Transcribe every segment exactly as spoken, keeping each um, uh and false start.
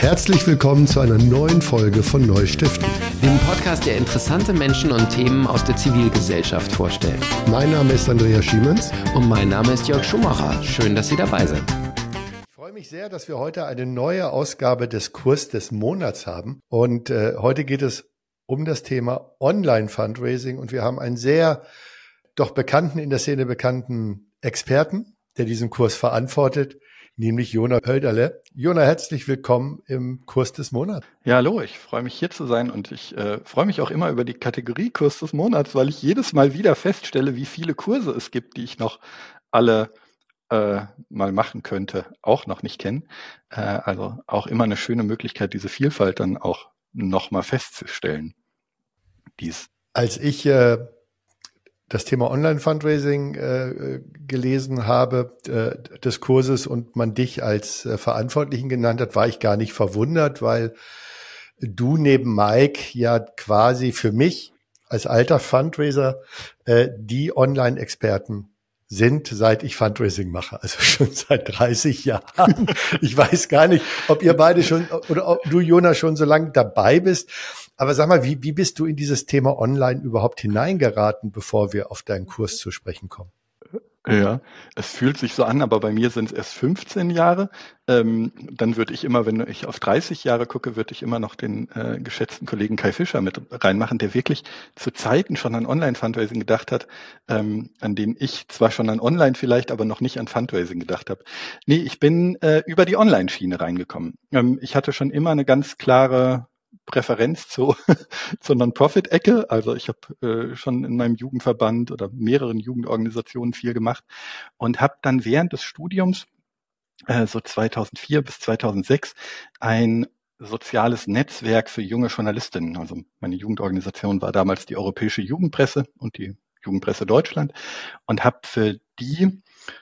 Herzlich willkommen zu einer neuen Folge von Neustiften, dem Podcast, der interessante Menschen und Themen aus der Zivilgesellschaft vorstellt. Mein Name ist Andreas Schiemens. Und mein Name ist Jörg Schumacher. Schön, dass Sie dabei sind. Ich freue mich sehr, dass wir heute eine neue Ausgabe des Kurs des Monats haben. Und äh, heute geht es um das Thema Online-Fundraising. Und wir haben einen sehr doch bekannten, in der Szene bekannten Experten, der diesen Kurs verantwortet, nämlich Jona Hölderle. Jona, herzlich willkommen im Kurs des Monats. Ja, hallo, ich freue mich hier zu sein und ich äh, freue mich auch immer über die Kategorie Kurs des Monats, weil ich jedes Mal wieder feststelle, wie viele Kurse es gibt, die ich noch alle äh, mal machen könnte, auch noch nicht kennen. Äh, also auch immer eine schöne Möglichkeit, diese Vielfalt dann auch nochmal festzustellen. Dies. Als ich äh, das Thema Online-Fundraising äh, gelesen habe äh, des Kurses und man dich als äh, Verantwortlichen genannt hat, war ich gar nicht verwundert, weil du neben Mike ja quasi für mich als alter Fundraiser äh, die Online-Experten sind, seit ich Fundraising mache, also schon seit dreißig Jahren. Ich weiß gar nicht, ob ihr beide schon oder ob du, Jona, schon so lange dabei bist. Aber sag mal, wie, wie bist du in dieses Thema Online überhaupt hineingeraten, bevor wir auf deinen Kurs zu sprechen kommen? Ja, es fühlt sich so an, aber bei mir sind es erst fünfzehn Jahre. Ähm, dann würde ich immer, wenn ich auf dreißig Jahre gucke, würde ich immer noch den äh, geschätzten Kollegen Kai Fischer mit reinmachen, der wirklich zu Zeiten schon an Online-Fundraising gedacht hat, ähm, an denen ich zwar schon an Online vielleicht, aber noch nicht an Fundraising gedacht habe. Nee, ich bin äh, über die Online-Schiene reingekommen. Ähm, ich hatte schon immer eine ganz klare Präferenz zu, zur Non-Profit-Ecke. Also ich habe äh, schon in meinem Jugendverband oder mehreren Jugendorganisationen viel gemacht und habe dann während des Studiums, äh, so zweitausendvier bis zweitausendsechs, ein soziales Netzwerk für junge Journalistinnen. Also meine Jugendorganisation war damals die Europäische Jugendpresse und die Jugendpresse Deutschland und habe für die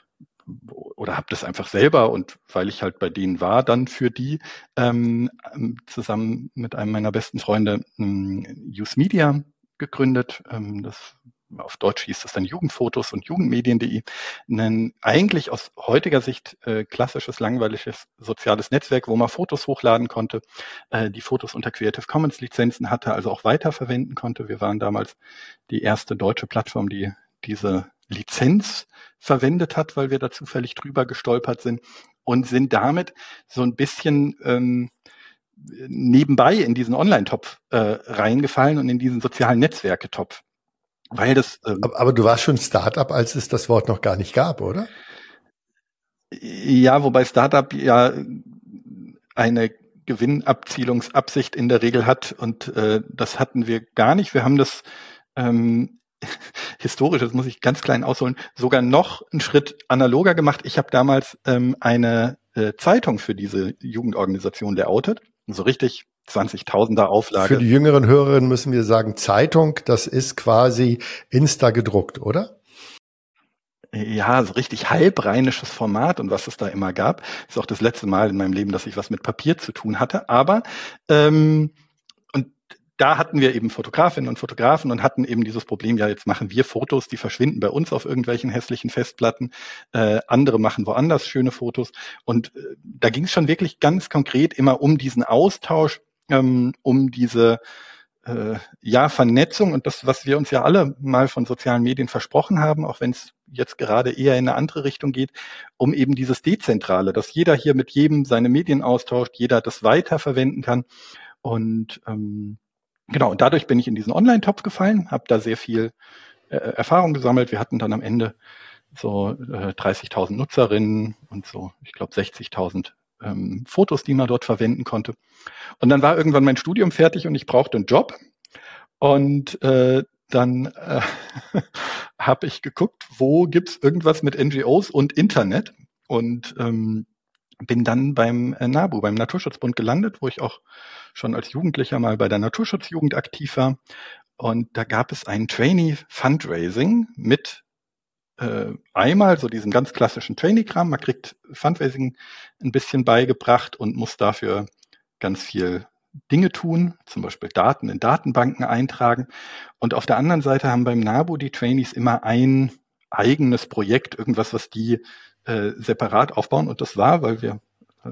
oder habe das einfach selber und weil ich halt bei denen war, dann für die ähm, zusammen mit einem meiner besten Freunde ähm, Youth Media gegründet. Ähm, das auf Deutsch hieß das dann Jugendfotos und Jugendmedien punkt de. Ein eigentlich aus heutiger Sicht äh, klassisches, langweiliges soziales Netzwerk, wo man Fotos hochladen konnte, äh, die Fotos unter Creative Commons Lizenzen hatte, also auch weiterverwenden konnte. Wir waren damals die erste deutsche Plattform, die diese Lizenz verwendet hat, weil wir da zufällig drüber gestolpert sind und sind damit so ein bisschen ähm, nebenbei in diesen Online-Topf äh, reingefallen und in diesen sozialen Netzwerke-Topf. Weil das, ähm, aber, aber du warst schon Startup, als es das Wort noch gar nicht gab, oder? Ja, wobei Startup ja eine Gewinnabzielungsabsicht in der Regel hat und äh, das hatten wir gar nicht. Wir haben das ähm, historisch, das muss ich ganz klein ausholen, sogar noch einen Schritt analoger gemacht. Ich habe damals ähm, eine äh, Zeitung für diese Jugendorganisation layoutet, so richtig zwanzigtausender Auflage. Für die jüngeren Hörerinnen müssen wir sagen, Zeitung, das ist quasi Insta gedruckt, oder? Ja, so richtig halbrheinisches Format und was es da immer gab. Ist auch das letzte Mal in meinem Leben, dass ich was mit Papier zu tun hatte. Aber ähm, da hatten wir eben Fotografinnen und Fotografen und hatten eben dieses Problem, ja, jetzt machen wir Fotos, die verschwinden bei uns auf irgendwelchen hässlichen Festplatten. Äh, andere machen woanders schöne Fotos. Und äh, da ging es schon wirklich ganz konkret immer um diesen Austausch, ähm, um diese äh, ja Vernetzung und das, was wir uns ja alle mal von sozialen Medien versprochen haben, auch wenn es jetzt gerade eher in eine andere Richtung geht, um eben dieses Dezentrale, dass jeder hier mit jedem seine Medien austauscht, jeder das weiterverwenden kann. Und ähm, Genau, und dadurch bin ich in diesen Online-Topf gefallen, habe da sehr viel äh, Erfahrung gesammelt. Wir hatten dann am Ende so äh, dreißigtausend Nutzerinnen und so, ich glaube, sechzigtausend ähm, Fotos, die man dort verwenden konnte. Und dann war irgendwann mein Studium fertig und ich brauchte einen Job. Und äh, dann äh, habe ich geguckt, wo gibt's irgendwas mit N G Os und Internet. Und ähm, bin dann beim äh, NABU, beim Naturschutzbund gelandet, wo ich auch schon als Jugendlicher mal bei der Naturschutzjugend aktiv war. Und da gab es ein Trainee-Fundraising mit äh, einmal so diesem ganz klassischen Trainee-Kram. Man kriegt Fundraising ein bisschen beigebracht und muss dafür ganz viel Dinge tun, zum Beispiel Daten in Datenbanken eintragen. Und auf der anderen Seite haben beim NABU die Trainees immer ein eigenes Projekt, irgendwas, was die äh, separat aufbauen. Und das war, weil wir äh,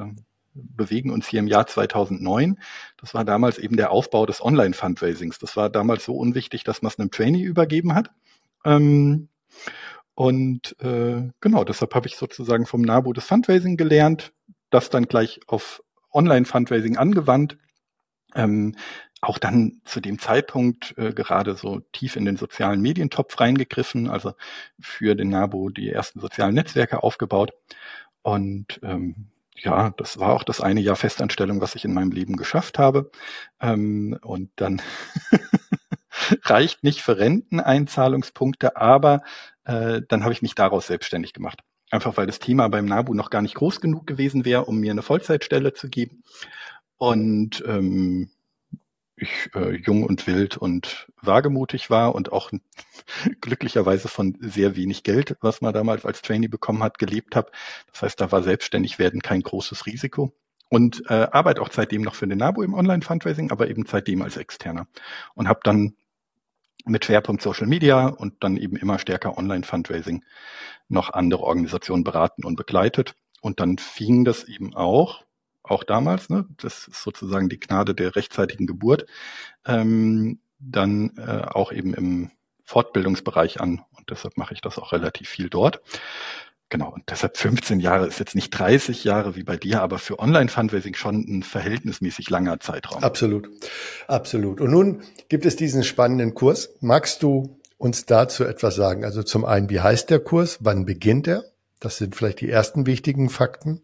bewegen uns hier im Jahr zweitausendneun. Das war damals eben der Aufbau des Online-Fundraisings. Das war damals so unwichtig, dass man es einem Trainee übergeben hat. Ähm, und äh, genau, deshalb habe ich sozusagen vom NABU das Fundraising gelernt, das dann gleich auf Online-Fundraising angewandt. Ähm, auch dann zu dem Zeitpunkt äh, gerade so tief in den sozialen Medientopf reingegriffen, also für den NABU die ersten sozialen Netzwerke aufgebaut. Und ähm, ja, das war auch das eine Jahr Festanstellung, was ich in meinem Leben geschafft habe. Ähm, und dann reicht nicht für Renteneinzahlungspunkte, aber äh, dann habe ich mich daraus selbstständig gemacht. Einfach weil das Thema beim NABU noch gar nicht groß genug gewesen wäre, um mir eine Vollzeitstelle zu geben. Und ähm, ich äh, jung und wild und wagemutig war und auch glücklicherweise von sehr wenig Geld, was man damals als Trainee bekommen hat, gelebt habe. Das heißt, da war selbstständig werden kein großes Risiko. Und äh, arbeite auch seitdem noch für den NABU im Online-Fundraising, aber eben seitdem als Externer. Und habe dann mit Schwerpunkt Social Media und dann eben immer stärker Online-Fundraising noch andere Organisationen beraten und begleitet. Und dann fing das eben auch, auch damals, ne, das ist sozusagen die Gnade der rechtzeitigen Geburt, ähm, dann äh, auch eben im Fortbildungsbereich an. Und deshalb mache ich das auch relativ viel dort. Genau, und deshalb fünfzehn Jahre ist jetzt nicht dreißig Jahre wie bei dir, aber für Online-Fundraising schon ein verhältnismäßig langer Zeitraum. Absolut, absolut. Und nun gibt es diesen spannenden Kurs. Magst du uns dazu etwas sagen? Also zum einen, wie heißt der Kurs? Wann beginnt er? Das sind vielleicht die ersten wichtigen Fakten.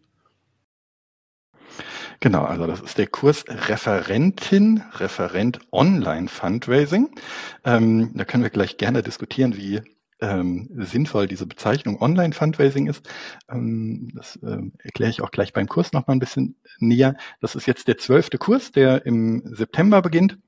Genau, also das ist der Kurs Referentin, Referent Online Fundraising. Ähm, da können wir gleich gerne diskutieren, wie ähm, sinnvoll diese Bezeichnung Online Fundraising ist. Ähm, das ähm, erkläre ich auch gleich beim Kurs noch mal ein bisschen näher. Das ist jetzt der zwölfte Kurs, der im September beginnt.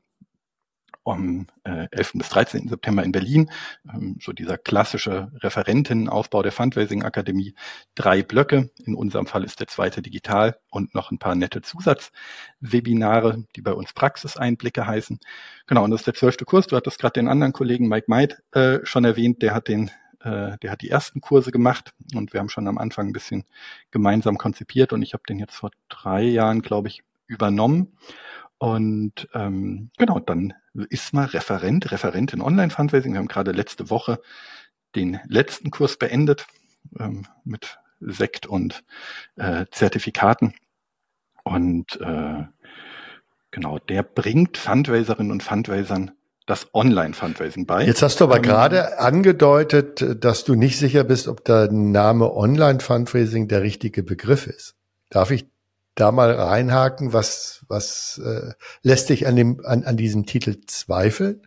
Am äh, elften bis dreizehnten September in Berlin, ähm, so dieser klassische Referentenaufbau der Fundraising-Akademie, drei Blöcke, in unserem Fall ist der zweite digital und noch ein paar nette Zusatzwebinare, die bei uns Praxiseinblicke heißen. Genau, und das ist der zwölfte Kurs, du hattest gerade den anderen Kollegen Mike Meid äh, schon erwähnt, der hat den äh, der hat die ersten Kurse gemacht und wir haben schon am Anfang ein bisschen gemeinsam konzipiert und ich habe den jetzt vor drei Jahren, glaube ich, übernommen. Und ähm, genau, dann ist man Referent, Referentin Online-Fundraising. Wir haben gerade letzte Woche den letzten Kurs beendet ähm, mit Sekt und äh, Zertifikaten. Und äh, genau, der bringt Fundraiserinnen und Fundraisern das Online-Fundraising bei. Jetzt hast du aber ähm, gerade angedeutet, dass du nicht sicher bist, ob der Name Online-Fundraising der richtige Begriff ist. Darf ich da mal reinhaken, was, was äh, lässt dich an dem, an, an diesem Titel zweifeln?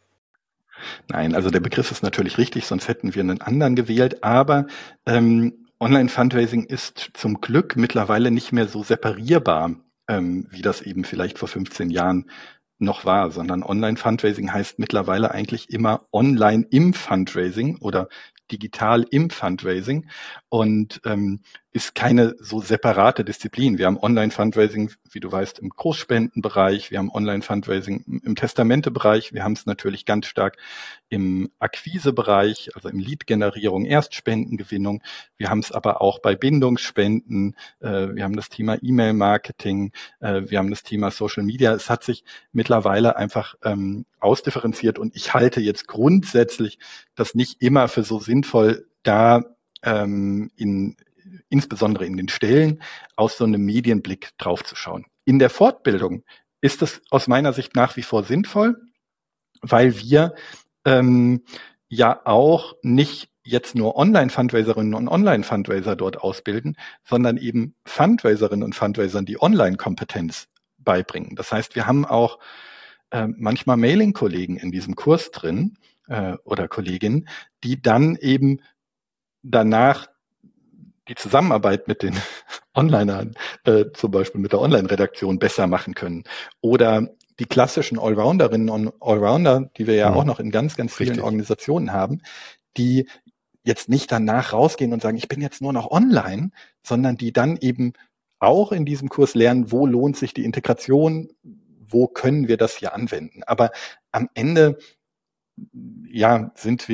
Nein, also der Begriff ist natürlich richtig, sonst hätten wir einen anderen gewählt, aber ähm, Online-Fundraising ist zum Glück mittlerweile nicht mehr so separierbar, ähm, wie das eben vielleicht vor fünfzehn Jahren noch war, sondern Online-Fundraising heißt mittlerweile eigentlich immer online im Fundraising oder digital im Fundraising und ähm, ist keine so separate Disziplin. Wir haben Online-Fundraising, wie du weißt, im Großspendenbereich, wir haben Online-Fundraising im Testamentebereich, wir haben es natürlich ganz stark im Akquisebereich, also im Lead-Generierung, Erstspendengewinnung, wir haben es aber auch bei Bindungsspenden, äh, wir haben das Thema E-Mail-Marketing, äh, wir haben das Thema Social Media. Es hat sich mittlerweile einfach ähm, ausdifferenziert und ich halte jetzt grundsätzlich das nicht immer für so sinnvoll, da ähm, in insbesondere in den Stellen aus so einem Medienblick draufzuschauen. In der Fortbildung ist es aus meiner Sicht nach wie vor sinnvoll, weil wir ähm, ja auch nicht jetzt nur Online-Fundraiserinnen und Online-Fundraiser dort ausbilden, sondern eben Fundraiserinnen und Fundraisern die Online-Kompetenz beibringen. Das heißt, wir haben auch äh, manchmal Mailing-Kollegen in diesem Kurs drin äh, oder Kolleginnen, die dann eben danach die Zusammenarbeit mit den Onlinern, äh, zum Beispiel mit der Online-Redaktion besser machen können. Oder die klassischen Allrounderinnen und Allrounder, die wir ja, ja auch noch in ganz, ganz vielen richtig. Organisationen haben, die jetzt nicht danach rausgehen und sagen, ich bin jetzt nur noch online, sondern die dann eben auch in diesem Kurs lernen, wo lohnt sich die Integration, wo können wir das hier anwenden. Aber am Ende ja, sind wir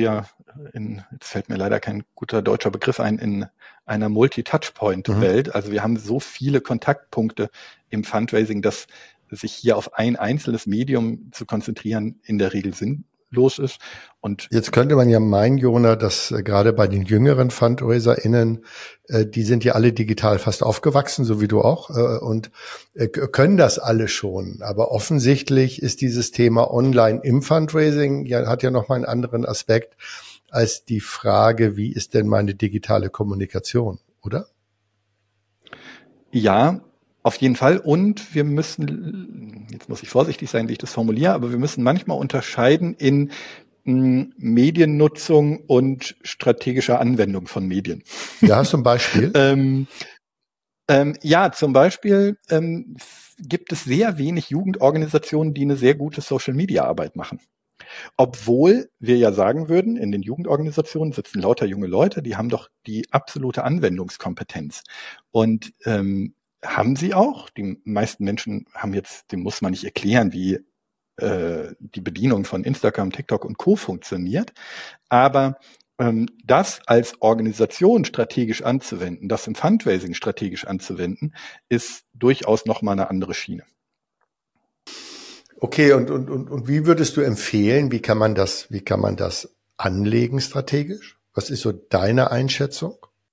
in, jetzt fällt mir leider kein guter deutscher Begriff ein, in einer Multi-Touchpoint-Welt. Mhm. Also wir haben so viele Kontaktpunkte im Fundraising, dass sich hier auf ein einzelnes Medium zu konzentrieren in der Regel sinnlos ist. Und jetzt könnte man ja meinen, Jona, dass äh, gerade bei den jüngeren FundraiserInnen, äh, die sind ja alle digital fast aufgewachsen, so wie du auch, äh, und äh, können das alle schon. Aber offensichtlich ist dieses Thema Online im Fundraising, ja, hat ja nochmal einen anderen Aspekt als die Frage, wie ist denn meine digitale Kommunikation, oder? Ja, auf jeden Fall. Und wir müssen, jetzt muss ich vorsichtig sein, wie ich das formuliere, aber wir müssen manchmal unterscheiden in m, Mediennutzung und strategischer Anwendung von Medien. Ja, hast du ein Beispiel? ähm, ähm, ja, zum Beispiel ähm, gibt es sehr wenig Jugendorganisationen, die eine sehr gute Social-Media-Arbeit machen. Obwohl wir ja sagen würden, in den Jugendorganisationen sitzen lauter junge Leute, die haben doch die absolute Anwendungskompetenz. Und ähm, haben sie auch. Die meisten Menschen haben jetzt, dem muss man nicht erklären, wie äh, die Bedienung von Instagram, TikTok und Co. funktioniert. Aber ähm, das als Organisation strategisch anzuwenden, das im Fundraising strategisch anzuwenden, ist durchaus nochmal eine andere Schiene. Okay, und, und, und, und wie würdest du empfehlen, wie kann man das, wie kann man das anlegen strategisch? Was ist so deine Einschätzung?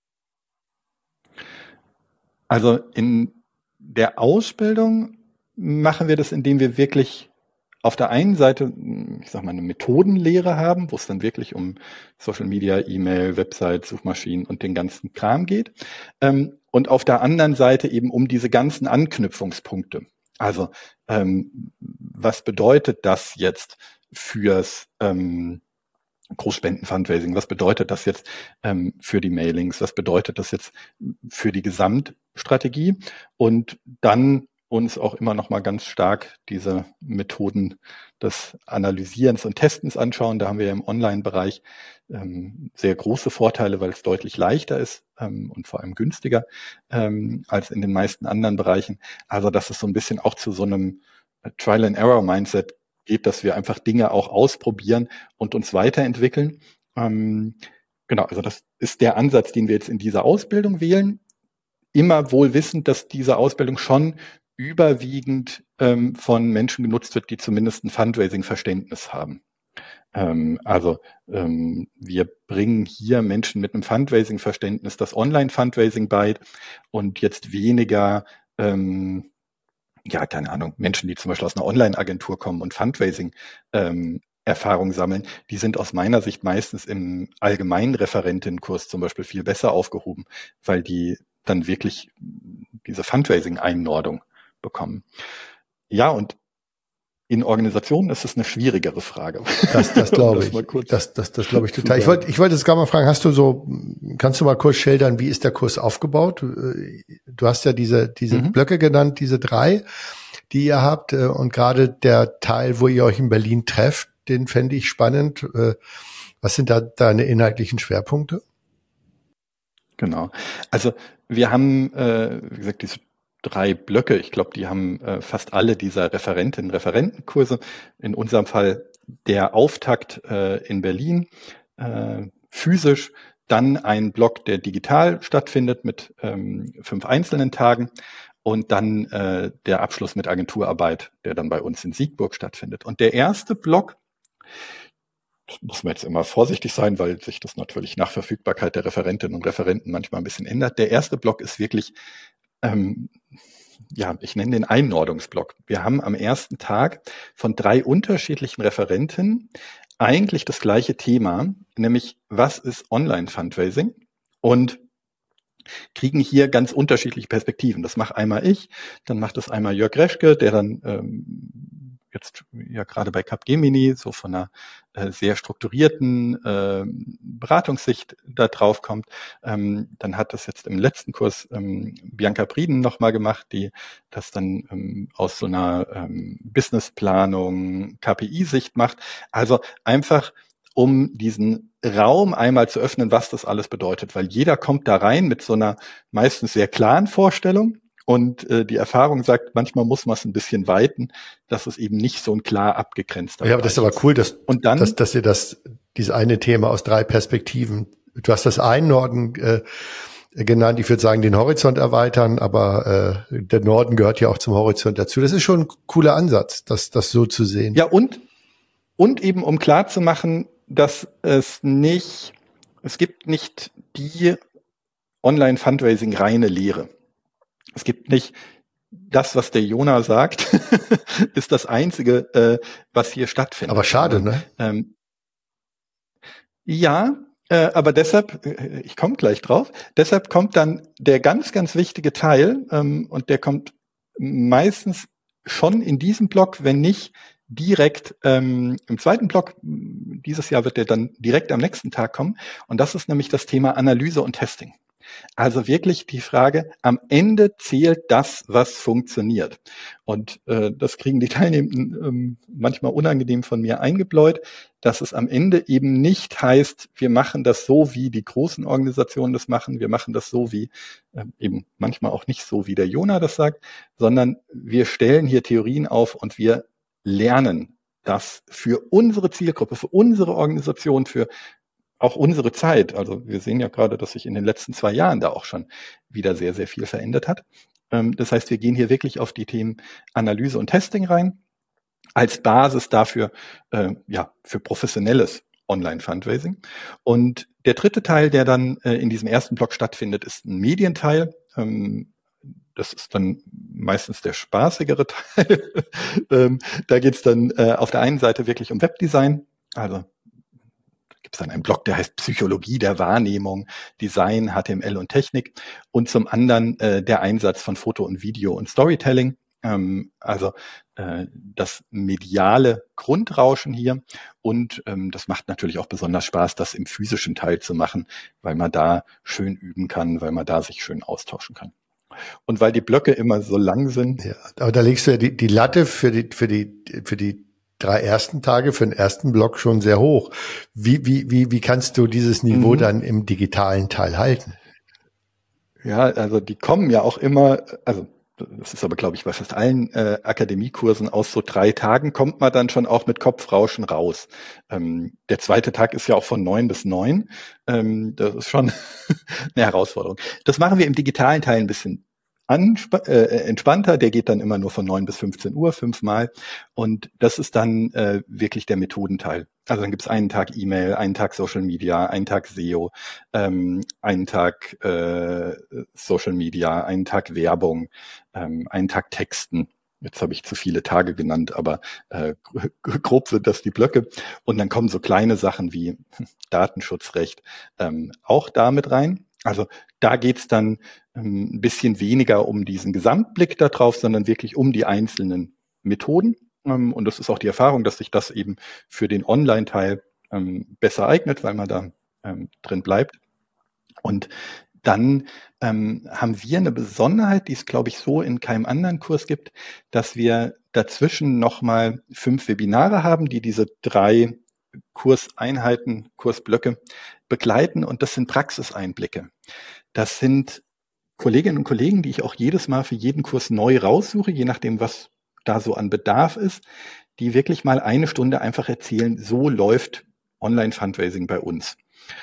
Also in der Ausbildung machen wir das, indem wir wirklich auf der einen Seite, ich sag mal, eine Methodenlehre haben, wo es dann wirklich um Social Media, E-Mail, Website, Suchmaschinen und den ganzen Kram geht. Und auf der anderen Seite eben um diese ganzen Anknüpfungspunkte. Also ähm, was bedeutet das jetzt fürs ähm, Großspenden-Fundraising? Was bedeutet das jetzt ähm, für die Mailings? Was bedeutet das jetzt für die Gesamtstrategie? Und dann uns auch immer noch mal ganz stark diese Methoden des Analysierens und Testens anschauen. Da haben wir ja im Online-Bereich ähm, sehr große Vorteile, weil es deutlich leichter ist ähm, und vor allem günstiger ähm, als in den meisten anderen Bereichen. Also dass es so ein bisschen auch zu so einem Trial-and-Error-Mindset geht, dass wir einfach Dinge auch ausprobieren und uns weiterentwickeln. Ähm, genau, also das ist der Ansatz, den wir jetzt in dieser Ausbildung wählen. Immer wohl wissend, dass diese Ausbildung schon überwiegend ähm, von Menschen genutzt wird, die zumindest ein Fundraising-Verständnis haben. Ähm, also ähm, wir bringen hier Menschen mit einem Fundraising-Verständnis das Online-Fundraising bei und jetzt weniger, ähm, ja, keine Ahnung, Menschen, die zum Beispiel aus einer Online-Agentur kommen und Fundraising ähm, Erfahrung sammeln, die sind aus meiner Sicht meistens im allgemeinen Referentenkurs zum Beispiel viel besser aufgehoben, weil die dann wirklich diese Fundraising-Einordnung bekommen. Ja, und in Organisationen ist es eine schwierigere Frage. Das, das glaube ich. Das, das, das glaube ich total. Ich wollte, ich wollte jetzt gerade mal fragen, hast du so, kannst du mal kurz schildern, wie ist der Kurs aufgebaut? Du hast ja diese, diese mhm. Blöcke genannt, diese drei, die ihr habt. Und gerade der Teil, wo ihr euch in Berlin trefft, den fände ich spannend. Was sind da deine inhaltlichen Schwerpunkte? Genau. Also wir haben, äh, wie gesagt, diese drei Blöcke. Ich glaube, die haben äh, fast alle dieser Referentinnen, Referentenkurse. In unserem Fall der Auftakt äh, in Berlin, äh, physisch, dann ein Block, der digital stattfindet mit ähm, fünf einzelnen Tagen und dann äh, der Abschluss mit Agenturarbeit, der dann bei uns in Siegburg stattfindet. Und der erste Block, muss man jetzt immer vorsichtig sein, weil sich das natürlich nach Verfügbarkeit der Referentinnen und Referenten manchmal ein bisschen ändert. Der erste Block ist wirklich, ähm, ja, ich nenne den Einordnungsblock. Wir haben am ersten Tag von drei unterschiedlichen Referenten eigentlich das gleiche Thema, nämlich was ist Online-Fundraising? Und kriegen hier ganz unterschiedliche Perspektiven. Das mache einmal ich, dann macht das einmal Jörg Reschke, der dann ähm, jetzt ja gerade bei Capgemini so von einer äh, sehr strukturierten äh, Beratungssicht da drauf kommt. Ähm, dann hat das jetzt im letzten Kurs ähm, Bianca Prieden nochmal gemacht, die das dann ähm, aus so einer ähm, Businessplanung, K P I-Sicht macht. Also einfach um diesen Raum einmal zu öffnen, was das alles bedeutet, weil jeder kommt da rein mit so einer meistens sehr klaren Vorstellung Und äh, die Erfahrung sagt, manchmal muss man es ein bisschen weiten, dass es eben nicht so ein klar abgegrenzter Ja, aber das ist aber cool, dass, und dann, dass, dass ihr das, dieses eine Thema aus drei Perspektiven, du hast das Einnorden äh, genannt, ich würde sagen, den Horizont erweitern, aber äh, der Norden gehört ja auch zum Horizont dazu. Das ist schon ein cooler Ansatz, das, das so zu sehen. Ja, und, und eben um klar zu machen, dass es nicht, es gibt nicht die Online-Fundraising reine Lehre. Es gibt nicht das, was der Jona sagt, ist das Einzige, äh, was hier stattfindet. Aber schade, ne? Ähm, ja, äh, aber deshalb, äh, ich komme gleich drauf, deshalb kommt dann der ganz, ganz wichtige Teil, ähm, und der kommt meistens schon in diesem Block, wenn nicht direkt ähm, im zweiten Block. Dieses Jahr wird der dann direkt am nächsten Tag kommen. Und das ist nämlich das Thema Analyse und Testing. Also wirklich die Frage, am Ende zählt das, was funktioniert. Und äh, das kriegen die Teilnehmenden ähm, manchmal unangenehm von mir eingebläut, dass es am Ende eben nicht heißt, wir machen das so, wie die großen Organisationen das machen, wir machen das so, wie äh, eben manchmal auch nicht so, wie der Jona das sagt, sondern wir stellen hier Theorien auf und wir lernen das für unsere Zielgruppe, für unsere Organisation, für auch unsere Zeit. Also wir sehen ja gerade, dass sich in den letzten zwei Jahren da auch schon wieder sehr, sehr viel verändert hat. Das heißt, wir gehen hier wirklich auf die Themen Analyse und Testing rein, als Basis dafür, äh, ja, für professionelles Online-Fundraising. Und der dritte Teil, der dann äh, in diesem ersten Block stattfindet, ist ein Medienteil. Ähm, Das ist dann meistens der spaßigere Teil. ähm, da geht es dann äh, auf der einen Seite wirklich um Webdesign, also gibt es dann einen Blog, der heißt Psychologie der Wahrnehmung, Design, H T M L und Technik, und zum anderen äh, der Einsatz von Foto und Video und Storytelling, ähm, also äh, das mediale Grundrauschen hier, und ähm, das macht natürlich auch besonders Spaß, das im physischen Teil zu machen, weil man da schön üben kann, weil man da sich schön austauschen kann. Und weil die Blöcke immer so lang sind. Ja, aber da legst du ja die, die Latte für die, für die, für die drei ersten Tage, für den ersten Block schon sehr hoch. Wie, wie, wie, wie kannst du dieses Niveau mhm. dann im digitalen Teil halten? Ja, also die kommen ja auch immer, also das ist aber, glaube ich, bei fast allen äh, Akademiekursen, aus so drei Tagen kommt man dann schon auch mit Kopfrauschen raus. Ähm, der zweite Tag ist ja auch von neun bis neun. Ähm, das ist schon eine Herausforderung. Das machen wir im digitalen Teil ein bisschen ansp- äh, entspannter. Der geht dann immer nur von neun bis fünfzehn Uhr, fünfmal. Und das ist dann äh, wirklich der Methodenteil. Also dann gibt es einen Tag E-Mail, einen Tag Social Media, einen Tag S E O, ähm, einen Tag äh, Social Media, einen Tag Werbung, ähm, einen Tag Texten. Jetzt habe ich zu viele Tage genannt, aber äh, grob sind das die Blöcke. Und dann kommen so kleine Sachen wie Datenschutzrecht ähm, auch damit rein. Also da geht's dann ähm, ein bisschen weniger um diesen Gesamtblick da drauf, sondern wirklich um die einzelnen Methoden. Ähm, und das ist auch die Erfahrung, dass sich das eben für den Online-Teil ähm, besser eignet, weil man da ähm, drin bleibt. Und dann ähm, haben wir eine Besonderheit, die es, glaube ich, so in keinem anderen Kurs gibt, dass wir dazwischen nochmal fünf Webinare haben, die diese drei Kurseinheiten, Kursblöcke begleiten. Und das sind Praxiseinblicke. Das sind Kolleginnen und Kollegen, die ich auch jedes Mal für jeden Kurs neu raussuche, je nachdem, was da so an Bedarf ist, die wirklich mal eine Stunde einfach erzählen, so läuft Online-Fundraising bei uns.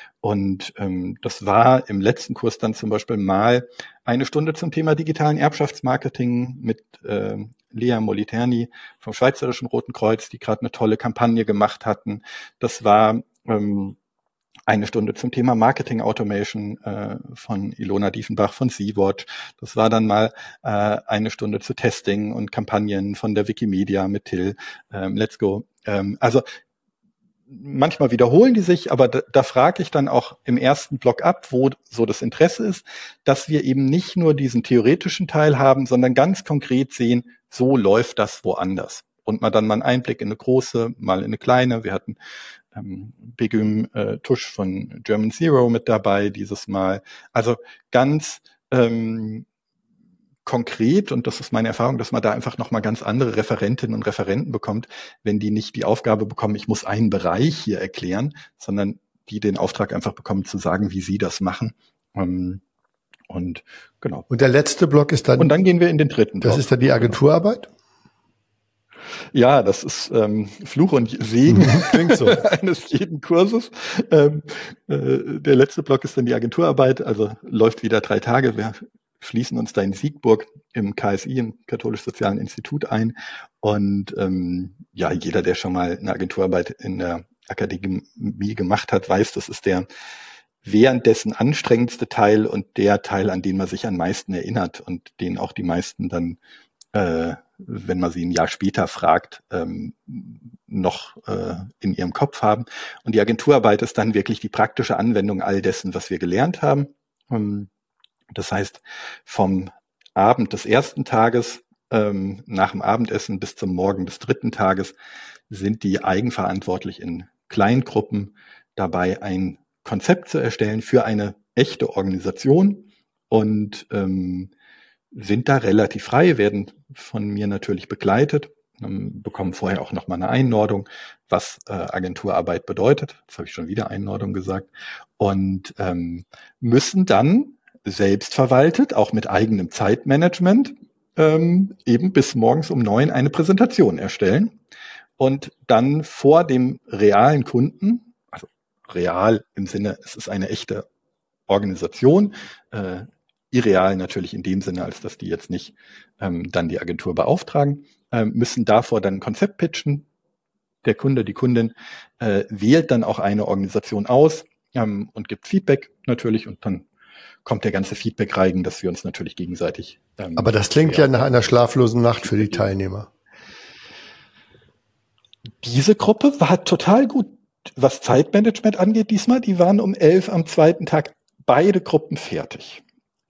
Und ähm, das war im letzten Kurs dann zum Beispiel mal eine Stunde zum Thema digitalen Erbschaftsmarketing mit äh, Lea Moliterni vom Schweizerischen Roten Kreuz, die gerade eine tolle Kampagne gemacht hatten. Das war ähm, eine Stunde zum Thema Marketing Automation äh, von Ilona Diefenbach von Sea-Watch. Das war dann mal äh, eine Stunde zu Testing und Kampagnen von der Wikimedia mit Till. Ähm, let's go. Ähm, also manchmal wiederholen die sich, aber da, da frage ich dann auch im ersten Block ab, wo so das Interesse ist, dass wir eben nicht nur diesen theoretischen Teil haben, sondern ganz konkret sehen, so läuft das woanders. Und man dann mal einen Einblick in eine große, mal in eine kleine. Wir hatten ähm, Begüm äh, Tusch von German Zero mit dabei dieses Mal. Also ganz ähm, konkret, und das ist meine Erfahrung, dass man da einfach nochmal ganz andere Referentinnen und Referenten bekommt, wenn die nicht die Aufgabe bekommen, ich muss einen Bereich hier erklären, sondern die den Auftrag einfach bekommen, zu sagen, wie sie das machen. Und Und genau. Und der letzte Block ist dann. Und dann gehen wir in den dritten Block. Das ist dann die Agenturarbeit? Ja, das ist ähm, Fluch und Segen Klingt so. eines jeden Kurses. Ähm, äh, der letzte Block ist dann die Agenturarbeit, also läuft wieder drei Tage. Wir schließen uns da in Siegburg im K S I, im Katholisch-Sozialen Institut, ein. Und ähm, ja, jeder, der schon mal eine Agenturarbeit in der Akademie gemacht hat, weiß, das ist der währenddessen anstrengendste Teil und der Teil, an den man sich am meisten erinnert und den auch die meisten dann, äh, wenn man sie ein Jahr später fragt, ähm, noch äh, in ihrem Kopf haben. Und die Agenturarbeit ist dann wirklich die praktische Anwendung all dessen, was wir gelernt haben. Ähm, das heißt, vom Abend des ersten Tages, ähm, nach dem Abendessen bis zum Morgen des dritten Tages sind die eigenverantwortlich in Kleingruppen dabei, ein Konzept zu erstellen für eine echte Organisation und ähm, sind da relativ frei, werden von mir natürlich begleitet, ähm, bekommen vorher auch nochmal eine Einordnung, was äh, Agenturarbeit bedeutet. Jetzt habe ich schon wieder Einordnung gesagt. Und ähm, müssen dann selbstverwaltet, auch mit eigenem Zeitmanagement, ähm, eben bis morgens um neun eine Präsentation erstellen und dann vor dem realen Kunden, also real im Sinne, es ist eine echte Organisation, äh, irreal natürlich in dem Sinne, als dass die jetzt nicht ähm, dann die Agentur beauftragen, äh, müssen davor dann ein Konzept pitchen. Der Kunde, die Kundin äh, wählt dann auch eine Organisation aus ähm, und gibt Feedback natürlich und dann kommt der ganze Feedback-Reigen, dass wir uns natürlich gegenseitig ähm, Aber das klingt ja nach einer schlaflosen Nacht für die Teilnehmer. Diese Gruppe war total gut, was Zeitmanagement angeht diesmal. Die waren um elf am zweiten Tag beide Gruppen fertig.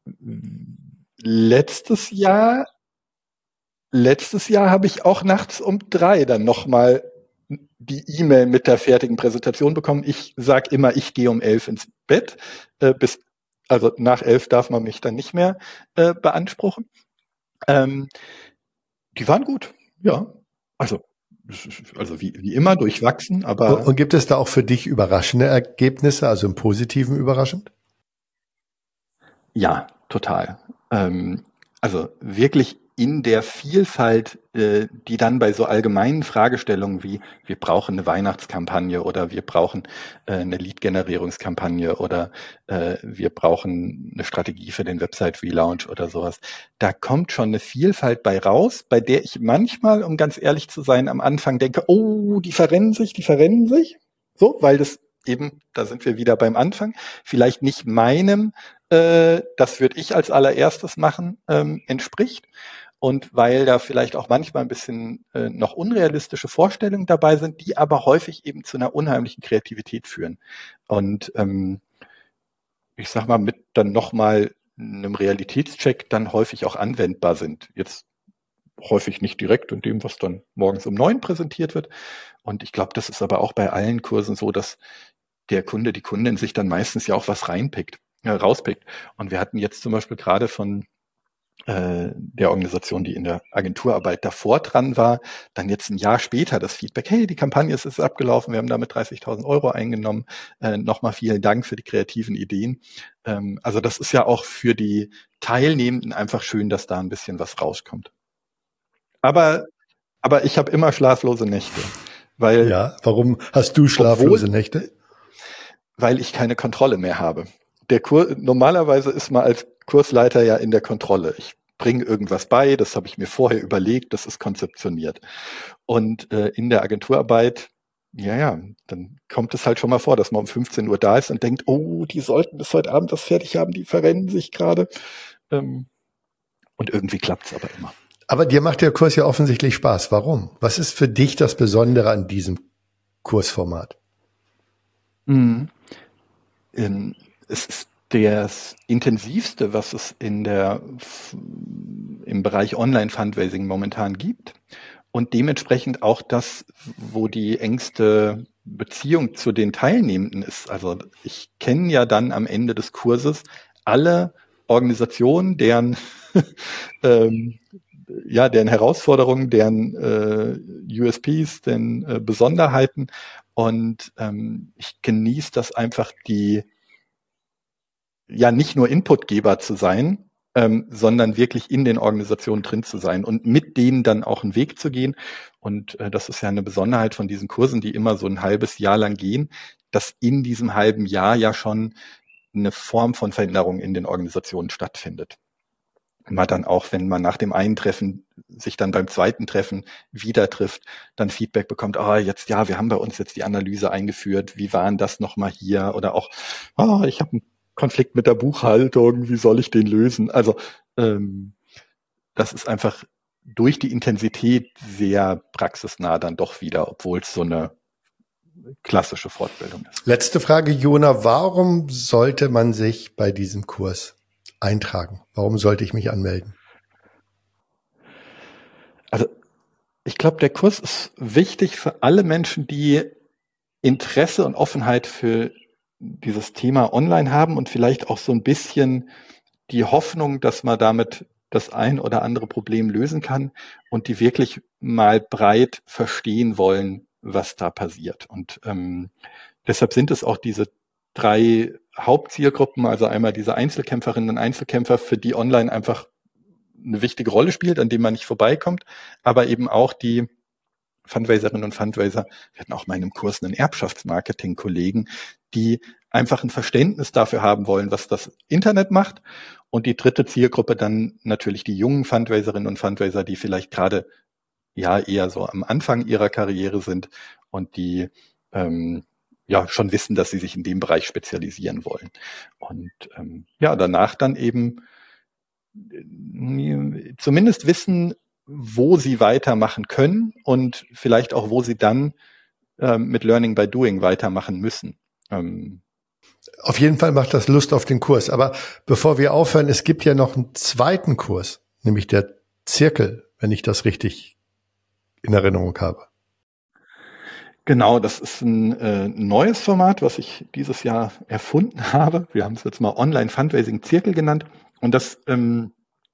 Letztes Jahr, letztes Jahr habe ich auch nachts um drei dann nochmal die E-Mail mit der fertigen Präsentation bekommen. Ich sage immer, ich gehe um elf ins Bett. Äh, bis, also nach elf darf man mich dann nicht mehr äh, beanspruchen. Ähm, die waren gut, ja. Also Also wie, wie immer durchwachsen, aber. Und, und gibt es da auch für dich überraschende Ergebnisse, also im Positiven überraschend? Ja, total. Ähm, also wirklich in der Vielfalt, äh, die dann bei so allgemeinen Fragestellungen wie wir brauchen eine Weihnachtskampagne oder wir brauchen äh, eine Lead-Generierungskampagne oder äh, wir brauchen eine Strategie für den Website-Relaunch oder sowas, da kommt schon eine Vielfalt bei raus, bei der ich manchmal, um ganz ehrlich zu sein, am Anfang denke, oh, die verrennen sich, die verrennen sich. So, weil das eben, da sind wir wieder beim Anfang, vielleicht nicht meinem, äh, das würde ich als allererstes machen, ähm, entspricht. Und weil da vielleicht auch manchmal ein bisschen äh, noch unrealistische Vorstellungen dabei sind, die aber häufig eben zu einer unheimlichen Kreativität führen. Und ähm, ich sag mal, mit dann nochmal einem Realitätscheck dann häufig auch anwendbar sind. Jetzt häufig nicht direkt in dem, was dann morgens um neun präsentiert wird. Und ich glaube, das ist aber auch bei allen Kursen so, dass der Kunde, die Kundin sich dann meistens ja auch was reinpickt, äh, rauspickt. Und wir hatten jetzt zum Beispiel gerade von äh, der Organisation, die in der Agenturarbeit davor dran war, dann jetzt ein Jahr später das Feedback, hey, die Kampagne ist, ist abgelaufen, wir haben damit dreißigtausend Euro eingenommen, äh, nochmal vielen Dank für die kreativen Ideen. Ähm, also das ist ja auch für die Teilnehmenden einfach schön, dass da ein bisschen was rauskommt. Aber, aber ich habe immer schlaflose Nächte. Weil, ja, warum hast du schlaflose obwohl, Nächte? Weil ich keine Kontrolle mehr habe. Der Kur, normalerweise ist man als Kursleiter ja in der Kontrolle. Ich bringe irgendwas bei, das habe ich mir vorher überlegt, das ist konzeptioniert. Und äh, in der Agenturarbeit, ja, ja, dann kommt es halt schon mal vor, dass man um fünfzehn Uhr da ist und denkt, oh, die sollten bis heute Abend das fertig haben, die verrennen sich gerade. Ähm, und irgendwie klappt es aber immer. Aber dir macht der Kurs ja offensichtlich Spaß. Warum? Was ist für dich das Besondere an diesem Kursformat? Mhm. Ähm, es ist das intensivste, was es in der, im Bereich Online-Fundraising momentan gibt und dementsprechend auch das, wo die engste Beziehung zu den Teilnehmenden ist. Also ich kenne ja dann am Ende des Kurses alle Organisationen, deren ähm, ja, deren Herausforderungen, deren äh, U S Ps, deren äh, Besonderheiten und ähm, ich genieße das einfach, die ja nicht nur Inputgeber zu sein, ähm, sondern wirklich in den Organisationen drin zu sein und mit denen dann auch einen Weg zu gehen. Und äh, das ist ja eine Besonderheit von diesen Kursen, die immer so ein halbes Jahr lang gehen, dass in diesem halben Jahr ja schon eine Form von Veränderung in den Organisationen stattfindet. Man dann auch, wenn man nach dem einen Treffen sich dann beim zweiten Treffen wieder trifft, dann Feedback bekommt, ah, jetzt, ja, wir haben bei uns jetzt die Analyse eingeführt, wie war denn das nochmal hier? Oder auch, ah, ich habe einen Konflikt mit der Buchhaltung, wie soll ich den lösen? Also ähm, das ist einfach durch die Intensität sehr praxisnah dann doch wieder, obwohl es so eine klassische Fortbildung ist. Letzte Frage, Jona, warum sollte man sich bei diesem Kurs eintragen? Warum sollte ich mich anmelden? Also ich glaube, der Kurs ist wichtig für alle Menschen, die Interesse und Offenheit für dieses Thema online haben und vielleicht auch so ein bisschen die Hoffnung, dass man damit das ein oder andere Problem lösen kann und die wirklich mal breit verstehen wollen, was da passiert. Und ähm, deshalb sind es auch diese drei Hauptzielgruppen, also einmal diese Einzelkämpferinnen und Einzelkämpfer, für die online einfach eine wichtige Rolle spielt, an dem man nicht vorbeikommt, aber eben auch die Fundraiserinnen und Fundraiser. Wir hatten auch mal in einem Kurs einen Erbschaftsmarketing-Kollegen, die einfach ein Verständnis dafür haben wollen, was das Internet macht. Und die dritte Zielgruppe dann natürlich die jungen Fundraiserinnen und Fundraiser, die vielleicht gerade ja eher so am Anfang ihrer Karriere sind und die ähm, ja schon wissen, dass sie sich in dem Bereich spezialisieren wollen. Und ähm, ja, danach dann eben äh, zumindest wissen, wo sie weitermachen können und vielleicht auch, wo sie dann ähm, mit Learning by Doing weitermachen müssen. Ähm, Auf jeden Fall macht das Lust auf den Kurs. Aber bevor wir aufhören, es gibt ja noch einen zweiten Kurs, nämlich der Zirkel, wenn ich das richtig in Erinnerung habe. Genau, das ist ein äh, neues Format, was ich dieses Jahr erfunden habe. Wir haben es jetzt mal Online-Fundraising-Zirkel genannt. Und das ähm,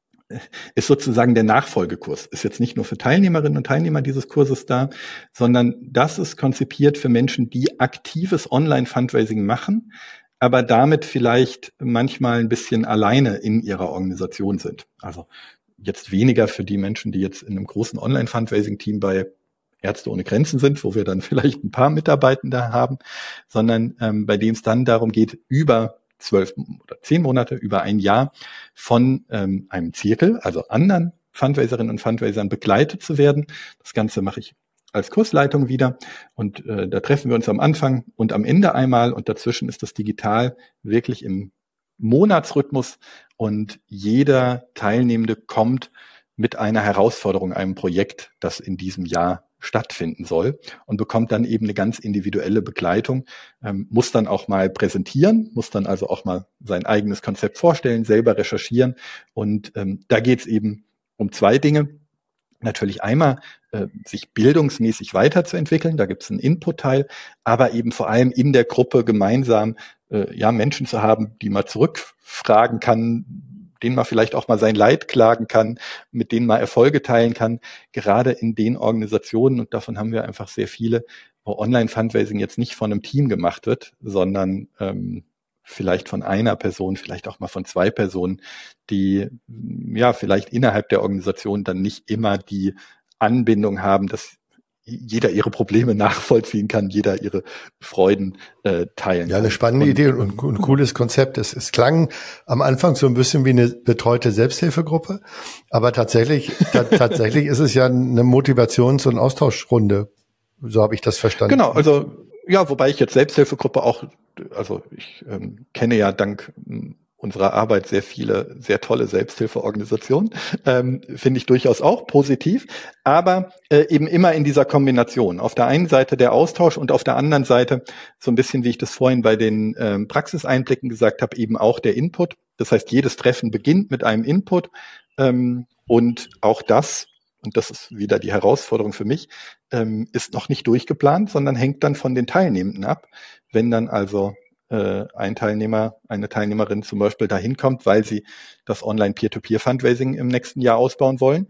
ist sozusagen der Nachfolgekurs. Ist jetzt nicht nur für Teilnehmerinnen und Teilnehmer dieses Kurses da, sondern das ist konzipiert für Menschen, die aktives Online-Fundraising machen, aber damit vielleicht manchmal ein bisschen alleine in ihrer Organisation sind. Also jetzt weniger für die Menschen, die jetzt in einem großen Online-Fundraising-Team bei Ärzte ohne Grenzen sind, wo wir dann vielleicht ein paar Mitarbeitende haben, sondern ähm, bei denen es dann darum geht, über zwölf oder zehn Monate, über ein Jahr von ähm, einem Zirkel, also anderen Fundraiserinnen und Fundraisern begleitet zu werden. Das Ganze mache ich als Kursleitung wieder und äh, da treffen wir uns am Anfang und am Ende einmal und dazwischen ist das digital wirklich im Monatsrhythmus und jeder Teilnehmende kommt mit einer Herausforderung, einem Projekt, das in diesem Jahr stattfinden soll und bekommt dann eben eine ganz individuelle Begleitung, ähm, muss dann auch mal präsentieren, muss dann also auch mal sein eigenes Konzept vorstellen, selber recherchieren und ähm, da geht es eben um zwei Dinge. Natürlich einmal äh, sich bildungsmäßig weiterzuentwickeln, da gibt es einen Input-Teil, aber eben vor allem in der Gruppe gemeinsam äh, ja Menschen zu haben, die man zurückfragen kann, denen man vielleicht auch mal sein Leid klagen kann, mit denen man Erfolge teilen kann, gerade in den Organisationen, und davon haben wir einfach sehr viele, wo Online-Fundraising jetzt nicht von einem Team gemacht wird, sondern ähm, vielleicht von einer Person, vielleicht auch mal von zwei Personen, die ja vielleicht innerhalb der Organisation dann nicht immer die Anbindung haben, dass jeder ihre Probleme nachvollziehen kann, jeder ihre Freuden äh, teilen Ja, eine spannende und, Idee und ein cooles Konzept. Es, es klang am Anfang so ein bisschen wie eine betreute Selbsthilfegruppe, aber tatsächlich ta- tatsächlich ist es ja eine Motivations- und Austauschrunde. So habe ich das verstanden. Genau, also ja, wobei ich jetzt Selbsthilfegruppe auch, also ich ähm, kenne ja dank unserer Arbeit sehr viele, sehr tolle Selbsthilfeorganisationen, ähm, finde ich durchaus auch positiv, aber äh, eben immer in dieser Kombination. Auf der einen Seite der Austausch und auf der anderen Seite, so ein bisschen wie ich das vorhin bei den ähm, Praxiseinblicken gesagt habe, eben auch der Input. Das heißt, jedes Treffen beginnt mit einem Input ähm, und auch das, und das ist wieder die Herausforderung für mich, ähm, ist noch nicht durchgeplant, sondern hängt dann von den Teilnehmenden ab. Wenn dann also ein Teilnehmer, eine Teilnehmerin zum Beispiel dahin kommt, weil sie das Online-Peer-to-Peer-Fundraising im nächsten Jahr ausbauen wollen,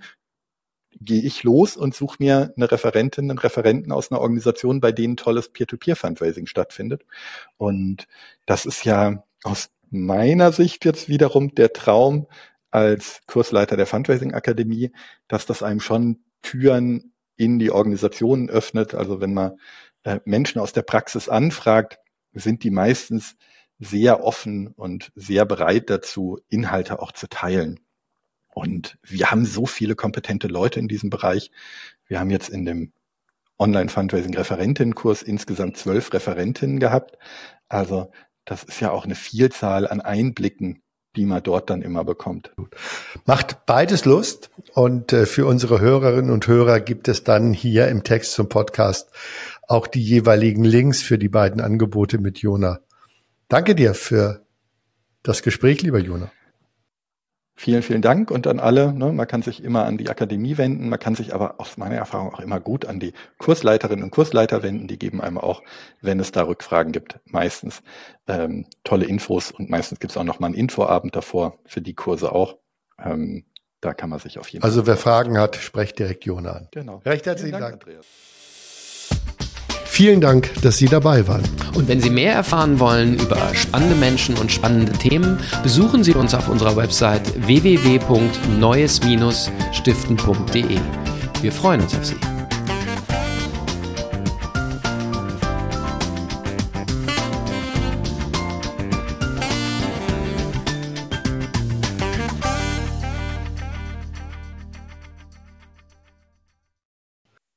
gehe ich los und suche mir eine Referentin, einen Referenten aus einer Organisation, bei denen tolles Peer-to-Peer-Fundraising stattfindet. Und das ist ja aus meiner Sicht jetzt wiederum der Traum als Kursleiter der Fundraising Akademie, dass das einem schon Türen in die Organisationen öffnet. Also wenn man äh, Menschen aus der Praxis anfragt, sind die meistens sehr offen und sehr bereit dazu, Inhalte auch zu teilen. Und wir haben so viele kompetente Leute in diesem Bereich. Wir haben jetzt in dem Online-Fundraising-Referentinnenkurs insgesamt zwölf Referentinnen gehabt. Also das ist ja auch eine Vielzahl an Einblicken, die man dort dann immer bekommt. Macht beides Lust. Und äh, für unsere Hörerinnen und Hörer gibt es dann hier im Text zum Podcast auch die jeweiligen Links für die beiden Angebote mit Jona. Danke dir für das Gespräch, lieber Jona. Vielen, vielen Dank und an alle. Ne, man kann sich immer an die Akademie wenden, man kann sich aber aus meiner Erfahrung auch immer gut an die Kursleiterinnen und Kursleiter wenden. Die geben einem auch, wenn es da Rückfragen gibt, meistens ähm, tolle Infos und meistens gibt es auch noch mal einen Infoabend davor, für die Kurse auch. Ähm, da kann man sich auf jeden Fall... Also wer Fragen hat, sprecht direkt Jona an. Genau. Recht herzlichen Dank, Dank, Andreas. Vielen Dank, dass Sie dabei waren. Und wenn Sie mehr erfahren wollen über spannende Menschen und spannende Themen, besuchen Sie uns auf unserer Website w w w punkt neues Bindestrich stiften punkt d e. Wir freuen uns auf Sie.